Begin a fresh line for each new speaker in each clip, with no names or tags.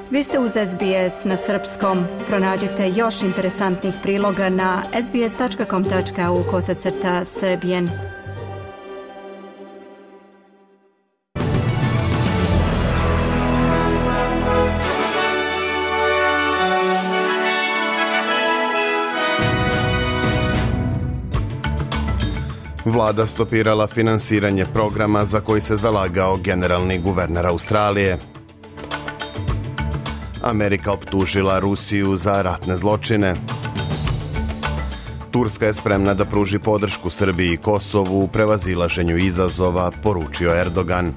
Vi ste uz SBS na srpskom. Pronađite još interesantnih priloga na sbs.com.au/srbijen.
Vlada stopirala finansiranje programa za koji se zalagao generalni guverner Australije. Amerika optužila Rusiju za ratne zločine. Turska je spremna da pruži podršku Srbiji i Kosovu u prevazilaženju izazova, poručio Erdogan.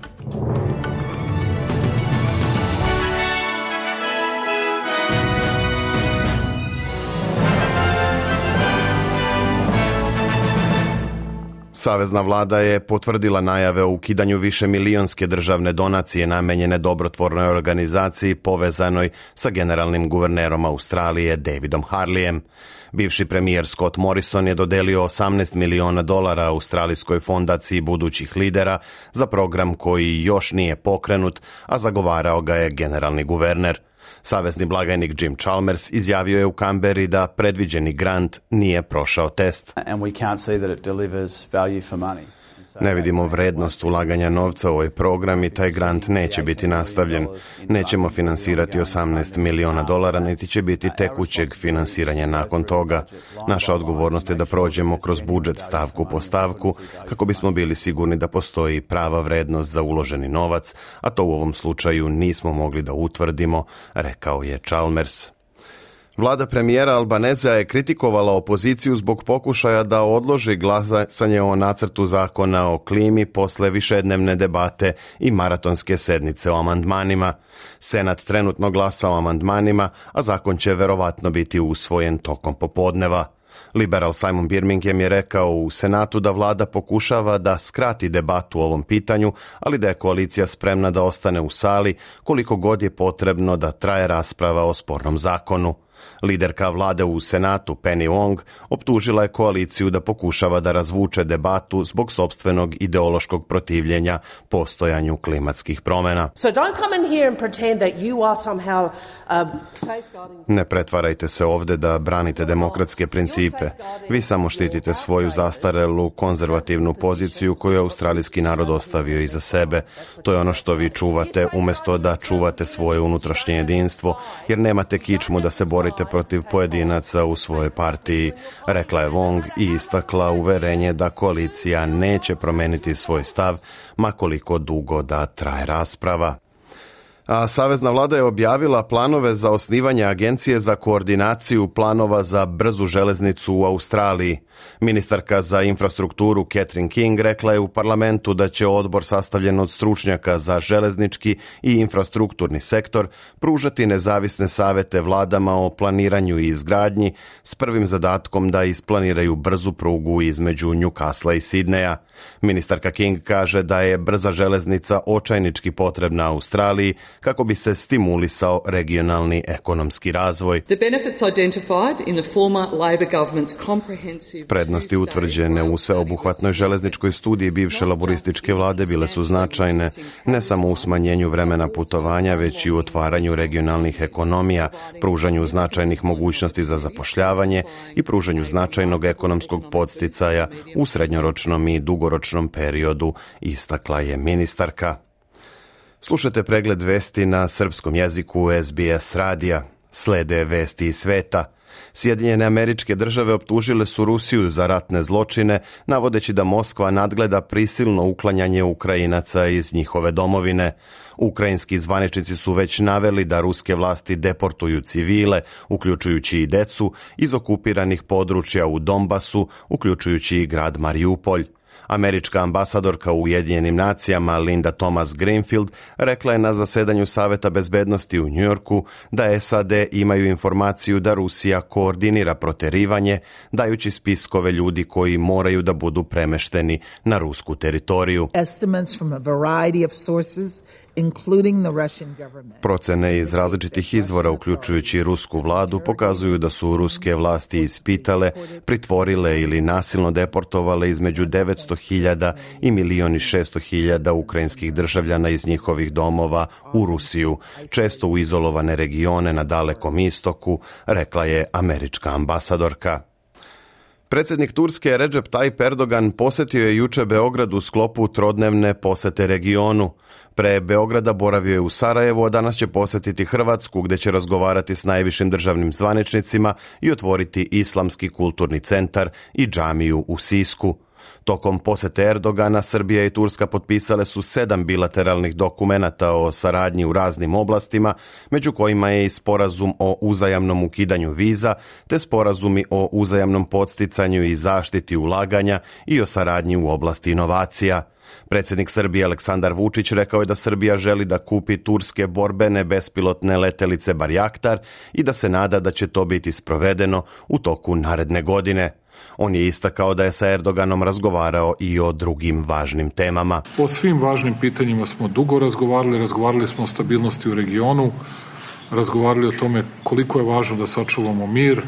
Savezna vlada je potvrdila najave o ukidanju višemilionske državne donacije namenjene dobrotvornoj organizaciji povezanoj sa generalnim guvernerom Australije Davidom Harleyem. Bivši premijer Scott Morrison je dodelio $18 miliona Australijskoj fondaciji budućih lidera za program koji još nije pokrenut, a zagovarao ga je generalni guverner. Savezni blagajnik Jim Chalmers izjavio je u Canberri da predviđeni grant nije prošao test. Ne vidimo vrednost ulaganja novca u ovaj program i taj grant neće biti nastavljen. Nećemo finansirati $18 miliona, niti će biti tekućeg finansiranja nakon toga. Naša odgovornost je da prođemo kroz budžet stavku po stavku kako bismo bili sigurni da postoji prava vrednost za uloženi novac, a to u ovom slučaju nismo mogli da utvrdimo, rekao je Chalmers. Vlada premijera Albaneza je kritikovala opoziciju zbog pokušaja da odloži glasanje o nacrtu zakona o klimi posle višednevne debate i maratonske sednice o amandmanima. Senat trenutno glasa o amandmanima, a zakon će verovatno biti usvojen tokom popodneva. Liberal Simon Birmingham je rekao u Senatu da vlada pokušava da skrati debatu o ovom pitanju, ali da je koalicija spremna da ostane u sali koliko god je potrebno da traje rasprava o spornom zakonu. Liderka vlade u Senatu, Penny Wong, optužila je koaliciju da pokušava da razvuče debatu zbog sopstvenog ideološkog protivljenja postojanju klimatskih promjena. Ne pretvarajte se ovdje da branite demokratske principe. Vi samo štitite svoju zastarelu konzervativnu poziciju koju je australijski narod ostavio iza sebe. To je ono što vi čuvate umjesto da čuvate svoje unutrašnje jedinstvo, jer nemate kičmu da se borite protiv pojedinaca u svojoj partiji, rekla je Wong i istakla uverenje da koalicija neće promeniti svoj stav, ma koliko dugo da traje rasprava. A savezna vlada je objavila planove za osnivanje agencije za koordinaciju planova za brzu železnicu u Australiji. Ministarka za infrastrukturu Catherine King rekla je u parlamentu da će odbor sastavljen od stručnjaka za železnički i infrastrukturni sektor pružati nezavisne savete vladama o planiranju i izgradnji s prvim zadatkom da isplaniraju brzu prugu između Newcastle i Sidneja. Ministarka King kaže da je brza železnica očajnički potrebna Australiji kako bi se stimulisao regionalni ekonomski razvoj. Prednosti utvrđene u sveobuhvatnoj železničkoj studiji bivše laborističke vlade bile su značajne, ne samo u smanjenju vremena putovanja, već i u otvaranju regionalnih ekonomija, pružanju značajnih mogućnosti za zapošljavanje i pružanju značajnog ekonomskog podsticaja u srednjoročnom i dugoročnom periodu, istakla je ministarka. Slušajte pregled vesti na srpskom jeziku SBS radija. Slede vesti iz sveta. Sjedinjene Američke Države optužile su Rusiju za ratne zločine, navodeći da Moskva nadgleda prisilno uklanjanje Ukrajinaca iz njihove domovine. Ukrajinski zvaničnici su već naveli da ruske vlasti deportuju civile, uključujući i decu, iz okupiranih područja u Donbasu, uključujući i grad Mariupolj. Američka ambasadorka u Ujedinjenim nacijama Linda Thomas Greenfield rekla je na zasedanju Saveta bezbednosti u Njujorku da SAD imaju informaciju da Rusija koordinira proterivanje, dajući spiskove ljudi koji moraju da budu premešteni na rusku teritoriju. Procene iz različitih izvora, uključujući rusku vladu, pokazuju da su ruske vlasti ispitale, pritvorile ili nasilno deportovale između 900 500.000 i 1.600.000 ukrajinskih državljana iz njihovih domova u Rusiju, često u izolovane regione na Dalekom istoku, rekla je američka ambasadorka. Predsjednik Turske Recep Tayyip Erdogan posjetio je juče Beograd u sklopu trodnevne posjete regionu. Pre Beograda boravio je u Sarajevu, a danas će posjetiti Hrvatsku, gdje će razgovarati s najvišim državnim zvaničnicima i otvoriti Islamski kulturni centar i džamiju u Sisku. Tokom posjete Erdogana, Srbija i Turska potpisale su 7 bilateralnih dokumenata o saradnji u raznim oblastima, među kojima je i sporazum o uzajamnom ukidanju viza, te sporazumi o uzajamnom podsticanju i zaštiti ulaganja i o saradnji u oblasti inovacija. Predsjednik Srbije Aleksandar Vučić rekao je da Srbija želi da kupi turske borbene bespilotne letelice Barjaktar i da se nada da će to biti sprovedeno u toku naredne godine. On je istakao da je sa Erdoganom razgovarao i o drugim važnim temama.
O svim važnim pitanjima smo dugo razgovarali smo o stabilnosti u regionu, razgovarali o tome koliko je važno da sačuvamo mir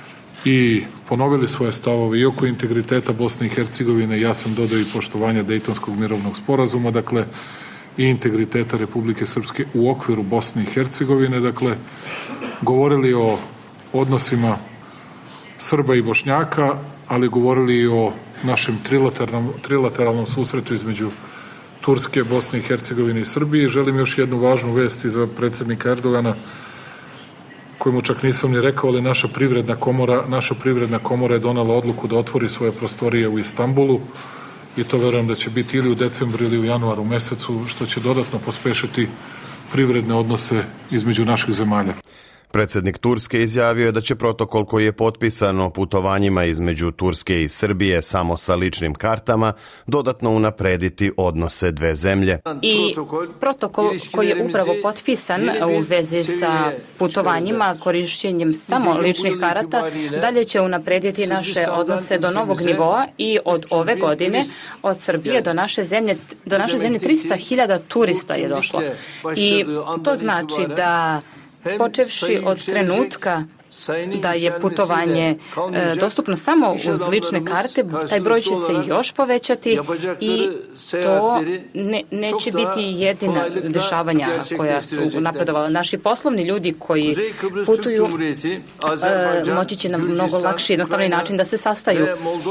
i ponovili svoje stavove i oko integriteta Bosne i Hercegovine. Ja sam dodao i poštovanja Dejtonskog mirovnog sporazuma, dakle i integriteta Republike Srpske u okviru Bosne i Hercegovine, dakle govorili o odnosima Srba i Bošnjaka, ali govorili i o našem trilateralnom susretu između Turske, Bosne i Hercegovine i Srbije. Želim još jednu važnu vest za predsjednika Erdogana, kojemu čak nisam ni rekao, ali naša privredna komora je donala odluku da otvori svoje prostorije u Istanbulu i to verujem da će biti ili u decembru ili u januaru mesecu, što će dodatno pospešiti privredne odnose između naših zemalja.
Predsjednik Turske izjavio je da će protokol koji je potpisan o putovanjima između Turske i Srbije samo sa ličnim kartama dodatno unaprediti odnose dve zemlje.
I protokol koji je upravo potpisan u vezi sa putovanjima, korišćenjem samo ličnih karata, dalje će unaprediti naše odnose do novog nivoa i od ove godine od Srbije do naše zemlje 300.000 turista je došlo. I to znači da počevši od trenutka da je putovanje dostupno samo uz lične karte, taj broj će se još povećati i to neće biti jedina dešavanja koja su napredovala. Naši poslovni ljudi koji putuju moći će na mnogo lakši, jednostavni način da se sastaju.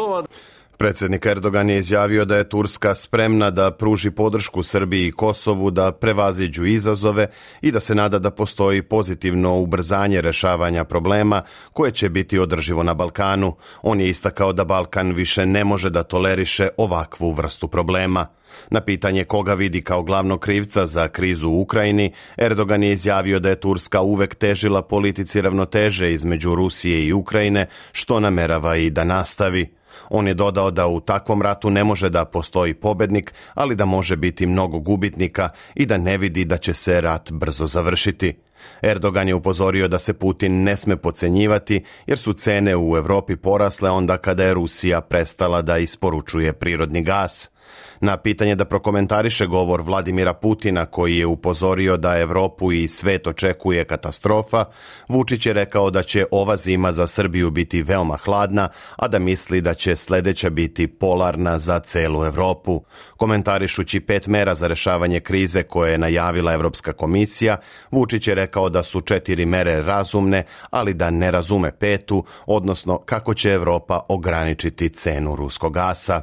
Predsjednik Erdogan je izjavio da je Turska spremna da pruži podršku Srbiji i Kosovu da prevaziđu izazove i da se nada da postoji pozitivno ubrzanje rešavanja problema koje će biti održivo na Balkanu. On je istakao da Balkan više ne može da toleriše ovakvu vrstu problema. Na pitanje koga vidi kao glavnog krivca za krizu u Ukrajini, Erdogan je izjavio da je Turska uvek težila politici ravnoteže između Rusije i Ukrajine, što namerava i da nastavi. On je dodao da u takvom ratu ne može da postoji pobednik, ali da može biti mnogo gubitnika i da ne vidi da će se rat brzo završiti. Erdogan je upozorio da se Putin ne sme podcenjivati jer su cene u Evropi porasle onda kada je Rusija prestala da isporučuje prirodni gas. Na pitanje da prokomentariše govor Vladimira Putina koji je upozorio da Evropu i svet očekuje katastrofa, Vučić je rekao da će ova zima za Srbiju biti veoma hladna, a da misli da će sledeća biti polarna za celu Evropu. Komentarišući 5 mera za rešavanje krize koje je najavila Evropska komisija, Vučić je rekao da su 4 mere razumne, ali da ne razume 5, odnosno kako će Evropa ograničiti cenu ruskog gasa.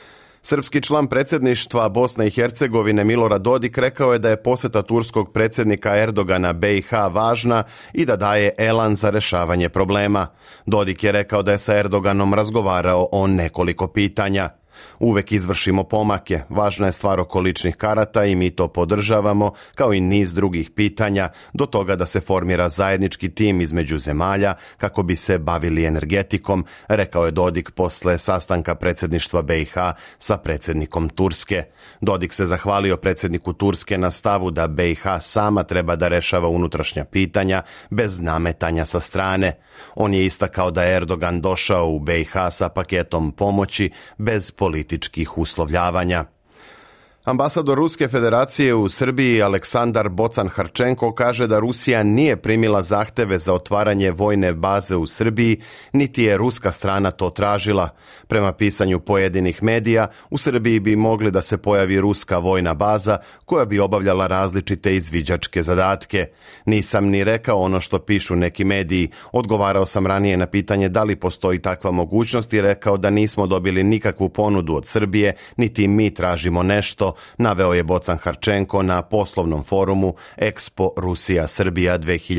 Srpski član predsjedništva Bosne i Hercegovine Milorad Dodik rekao je da je posjeta turskog predsjednika Erdogana BiH važna i da daje elan za rešavanje problema. Dodik je rekao da je sa Erdoganom razgovarao o nekoliko pitanja. Uvek izvršimo pomake, važna je stvar oko ličnih karata i mi to podržavamo, kao i niz drugih pitanja, do toga da se formira zajednički tim između zemalja kako bi se bavili energetikom, rekao je Dodik posle sastanka predsjedništva BiH sa predsjednikom Turske. Dodik se zahvalio predsjedniku Turske na stavu da BiH sama treba da rešava unutrašnja pitanja bez nametanja sa strane. On je istakao da je Erdogan došao u BiH sa paketom pomoći bez političkih uslovljavanja. Ambasador Ruske federacije u Srbiji Aleksandar Bocan-Harčenko kaže da Rusija nije primila zahteve za otvaranje vojne baze u Srbiji, niti je ruska strana to tražila. Prema pisanju pojedinih medija, u Srbiji bi mogli da se pojavi ruska vojna baza koja bi obavljala različite izviđačke zadatke. Nisam ni rekao ono što pišu neki mediji. Odgovarao sam ranije na pitanje da li postoji takva mogućnost i rekao da nismo dobili nikakvu ponudu od Srbije, niti mi tražimo nešto, naveo je Bocan-Harčenko na poslovnom forumu Expo Rusija Srbija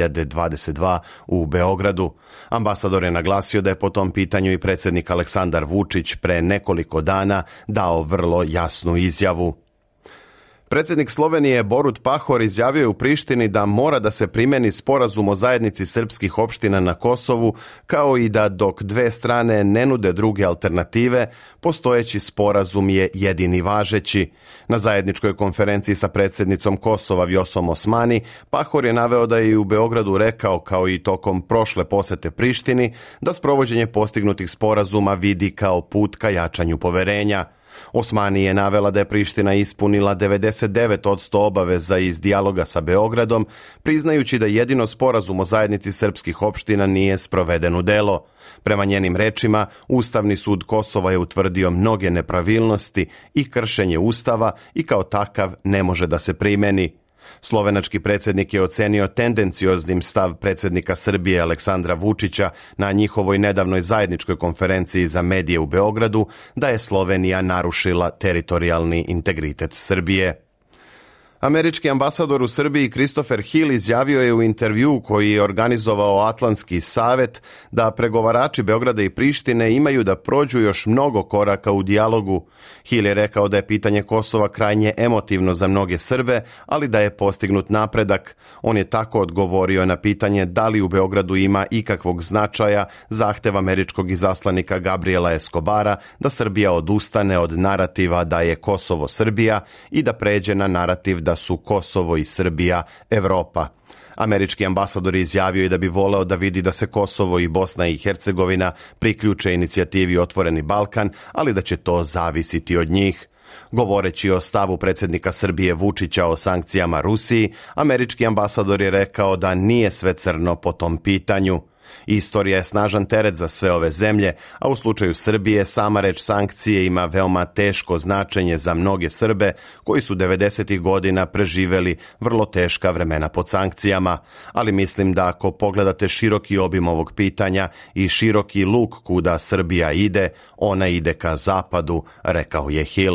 2022 u Beogradu. Ambasador je naglasio da je po tom pitanju i predsjednik Aleksandar Vučić pre nekoliko dana dao vrlo jasnu izjavu. Predsjednik Slovenije Borut Pahor izjavio je u Prištini da mora da se primeni sporazum o zajednici srpskih opština na Kosovu, kao i da dok dve strane ne nude druge alternative, postojeći sporazum je jedini važeći. Na zajedničkoj konferenciji sa predsjednicom Kosova Vjosom Osmani, Pahor je naveo da je i u Beogradu rekao, kao i tokom prošle posete Prištini, da sprovođenje postignutih sporazuma vidi kao put ka jačanju poverenja. Osmani je navela da je Priština ispunila 99% obaveza iz dijaloga sa Beogradom, priznajući da jedino sporazum o zajednici srpskih opština nije sproveden u delo. Prema njenim rečima, Ustavni sud Kosova je utvrdio mnoge nepravilnosti i kršenje Ustava i kao takav ne može da se primeni. Slovenački predsjednik je ocenio tendencioznim stav predsjednika Srbije Aleksandra Vučića na njihovoj nedavnoj zajedničkoj konferenciji za medije u Beogradu da je Slovenija narušila teritorijalni integritet Srbije. Američki ambasador u Srbiji Christopher Hill izjavio je u intervjuu koji je organizovao Atlantski savet da pregovarači Beograda i Prištine imaju da prođu još mnogo koraka u dijalogu. Hill je rekao da je pitanje Kosova krajnje emotivno za mnoge Srbe, ali da je postignut napredak. On je tako odgovorio na pitanje da li u Beogradu ima ikakvog značaja zahtev američkog izaslanika Gabriela Escobara da Srbija odustane od narativa da je Kosovo Srbija i da pređe na narativ da su Kosovo i Srbija Evropa. Američki ambasador je izjavio i da bi voleo da vidi da se Kosovo i Bosna i Hercegovina priključe inicijativi Otvoreni Balkan, ali da će to zavisiti od njih. Govoreći o stavu predsjednika Srbije Vučića o sankcijama Rusiji, američki ambasador je rekao da nije sve crno po tom pitanju. Istorija je snažan teret za sve ove zemlje, a u slučaju Srbije sama reč sankcije ima veoma teško značenje za mnoge Srbe koji su 90. godina preživeli vrlo teška vremena pod sankcijama. Ali mislim da ako pogledate široki obim ovog pitanja i široki luk kuda Srbija ide, ona ide ka zapadu, rekao je Hill.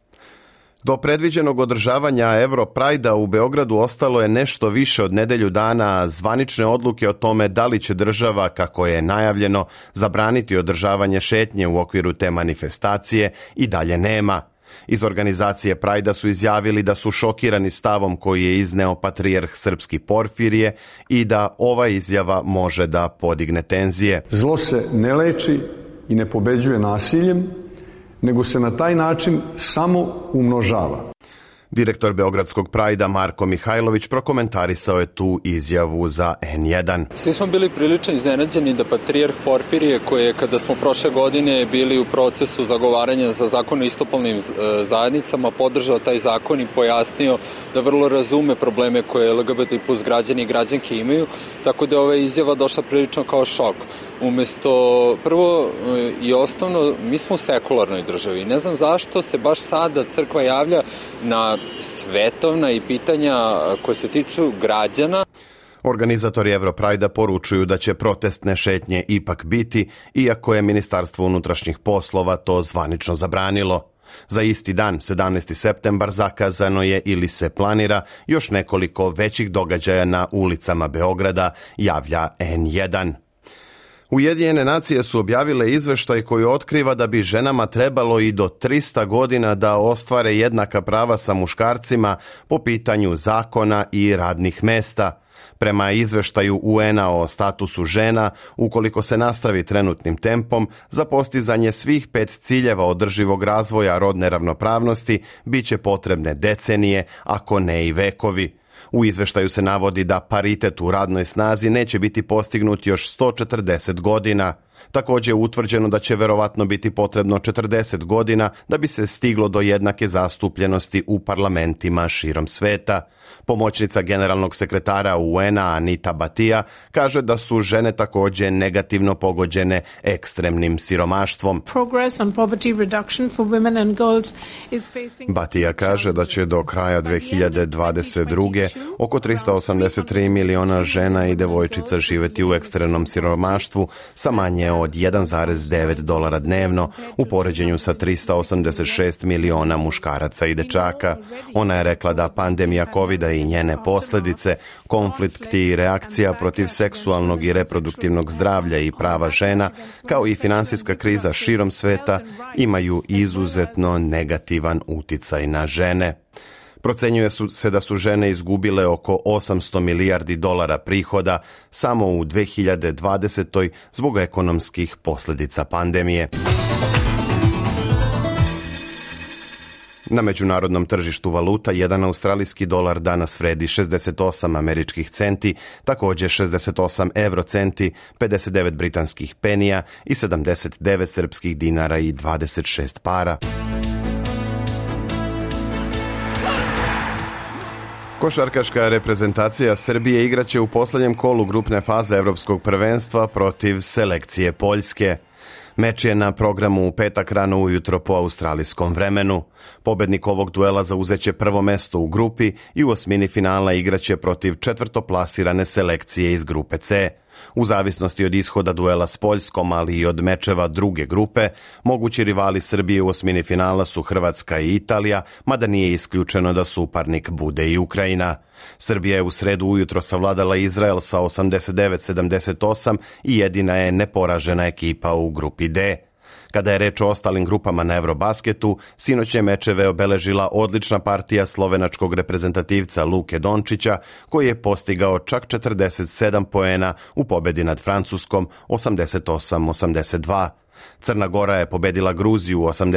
Do predviđenog održavanja Europrajda u Beogradu ostalo je nešto više od nedelju dana, a zvanične odluke o tome da li će država, kako je najavljeno, zabraniti održavanje šetnje u okviru te manifestacije i dalje nema. Iz organizacije Prajda su izjavili da su šokirani stavom koji je izneo patrijarh srpski Porfirije i da ova izjava može da podigne tenzije.
Zlo se ne leči i ne pobeđuje nasiljem, nego se na taj način samo umnožava.
Direktor Beogradskog Prajda Marko Mihajlović prokomentarisao je tu izjavu za N1.
Svi smo bili prilično iznenađeni da patrijarh Porfirije, koji je kada smo prošle godine bili u procesu zagovaranja za zakon o istopolnim zajednicama, podržao taj zakon i pojasnio da vrlo razume probleme koje LGBT plus građani i građanke imaju, tako da je ova izjava došla prilično kao šok. Umesto, prvo i osnovno, mi smo u sekularnoj državi. Ne znam zašto se baš sada crkva javlja na svetovna i pitanja koje se tiču građana.
Organizatori Europrajda poručuju da će protestne šetnje ipak biti, iako je Ministarstvo unutrašnjih poslova to zvanično zabranilo. Za isti dan, 17. septembar, zakazano je ili se planira još nekoliko većih događaja na ulicama Beograda, javlja N1. Ujedinjene nacije su objavile izveštaj koji otkriva da bi ženama trebalo i do 300 godina da ostvare jednaka prava sa muškarcima po pitanju zakona i radnih mesta. Prema izveštaju UN-a o statusu žena, ukoliko se nastavi trenutnim tempom, za postizanje svih 5 ciljeva održivog razvoja rodne ravnopravnosti bit će potrebne decenije, ako ne i vekovi. U izveštaju se navodi da paritet u radnoj snazi neće biti postignut još 140 godina. Također je utvrđeno da će verovatno biti potrebno 40 godina da bi se stiglo do jednake zastupljenosti u parlamentima širom sveta. Pomoćnica generalnog sekretara UN-a Anita Batija kaže da su žene također negativno pogođene ekstremnim siromaštvom. Batija kaže da će do kraja 2022. oko 383 miliona žena i devojčica živjeti u ekstremnom siromaštvu sa manje od $1,9 dnevno u poređenju sa 386 miliona muškaraca i dečaka. Ona je rekla da pandemija COVID-a i njene posljedice, konflikti i reakcija protiv seksualnog i reproduktivnog zdravlja i prava žena, kao i finansijska kriza širom sveta, imaju izuzetno negativan uticaj na žene. Procenjuje se da su žene izgubile oko $800 milijardi prihoda samo u 2020. zbog ekonomskih posljedica pandemije. Na međunarodnom tržištu valuta jedan australijski dolar danas vredi 68 američkih centi, također 68 eurocenti, 59 britanskih penija i 79 srpskih dinara i 26 para. Košarkaška reprezentacija Srbije igraće u posljednjem kolu grupne faze Evropskog prvenstva protiv selekcije Poljske. Meč je na programu u petak rano ujutro po australijskom vremenu. Pobednik ovog duela zauzeće prvo mesto u grupi i u osmini finala igraće protiv četvrtoplasirane selekcije iz grupe C. U zavisnosti od ishoda duela s Poljskom, ali i od mečeva druge grupe, mogući rivali Srbije u osmini finala su Hrvatska i Italija, mada nije isključeno da suparnik bude i Ukrajina. Srbija je u sredu ujutro savladala Izrael sa 89-78 i jedina je neporažena ekipa u grupi D. Kada je reč o ostalim grupama na Eurobasketu, sinoć je mečeve obeležila odlična partija slovenačkog reprezentativca Luke Dončića, koji je postigao čak 47 poena u pobedi nad Francuskom 88-82. Crna Gora je pobedila Gruziju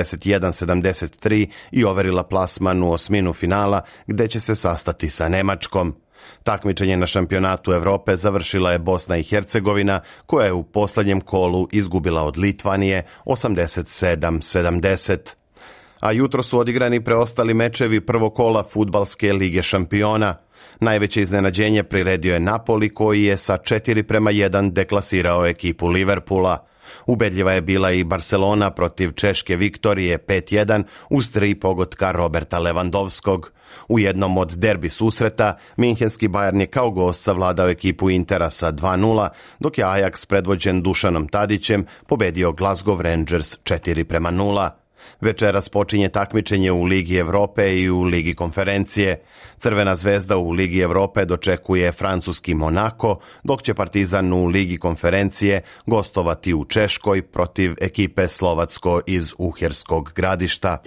81-73 i overila plasman u osminu finala, gde će se sastati sa Nemačkom. Takmičenje na šampionatu Evrope završila je Bosna i Hercegovina, koja je u posljednjem kolu izgubila od Litvanije 87-70. A jutro su odigrani preostali mečevi prvog kola Fudbalske lige šampiona. Najveće iznenađenje priredio je Napoli, koji je sa 4:1 deklasirao ekipu Liverpoola. Ubedljiva je bila i Barcelona protiv Češke Viktorije 5:1 uz 3 pogotka Roberta Lewandowskog. U jednom od derbi susreta, minhenski Bayern je kao gost savladao ekipu Intera sa 2:0, dok je Ajax predvođen Dušanom Tadićem pobedio Glasgow Rangers 4:0. Večeras počinje takmičenje u Ligi Evrope i u Ligi konferencije. Crvena zvezda u Ligi Evrope dočekuje francuski Monako, dok će Partizan u Ligi konferencije gostovati u Češkoj protiv ekipe Slovacko iz Uherskog Gradišta.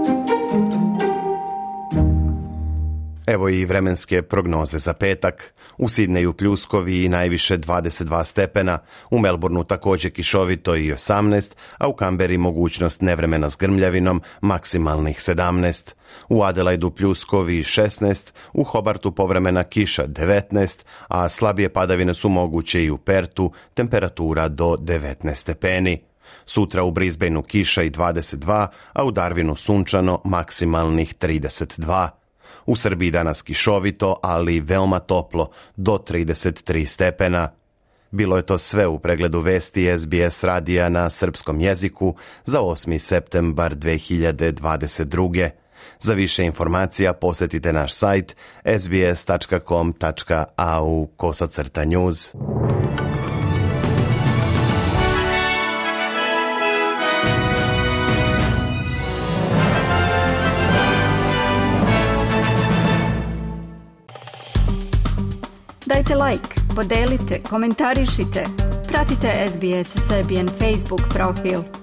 Evo i vremenske prognoze za petak. U Sidneju pljuskovi i najviše 22 stepena, u Melbourneu također kišovito i 18, a u Kamberi mogućnost nevremena s grmljavinom, maksimalnih 17. U Adelaidu pljuskovi 16, u Hobartu povremena kiša 19, a slabije padavine su moguće i u Pertu, temperatura do 19 stepeni. Sutra u Brisbaneu kiša i 22, a u Darwinu sunčano, maksimalnih 32. U Srbiji danas kišovito, ali veoma toplo, do 33 stepena. Bilo je to sve u pregledu vesti SBS radija na srpskom jeziku za 8. septembar 2022. Za više informacija posjetite naš sajt sbs.com.au/news.
Dajte like, podelite, komentarišite. Pratite SBS Serbian Facebook profil.